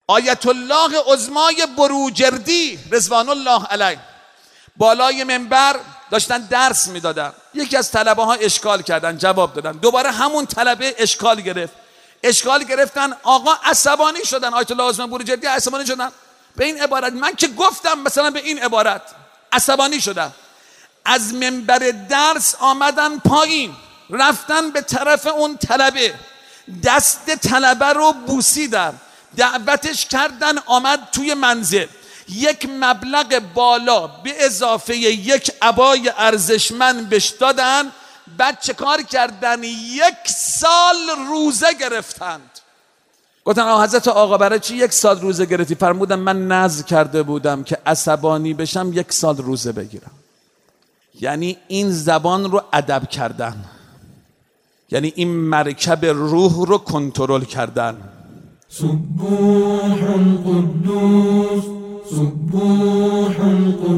آیت الله عظمای بروجردی رضوان الله علیه بالای منبر داشتن درس میدادن. یکی از طلبه ها اشکال کردن، جواب دادن. دوباره همون طلبه اشکال گرفتن. آقا عصبانی شدن، آیت الله عظمای بروجردی عصبانی شدن به این عبارت. من که گفتم مثلا به این عبارت، عصبانی شدن. از منبر درس آمدن پایین، رفتن به طرف اون طلبه، دست طلبه رو بوسیدن، دعوتش کردن، آمد توی منزل. یک مبلغ بالا به اضافه یک عبای ارزشمند بهش دادن. بعد چه کار کردن؟ 1 سال روزه گرفتند. گفتن حضرت آقا برای چی 1 سال روزه گرفتی؟ فرمودن من نذر کرده بودم که عصبانی بشم 1 سال روزه بگیرم. یعنی این زبان رو ادب کردن، یعنی این مرکب روح رو کنترل کردن. سبوح قدوس سبوح قدوس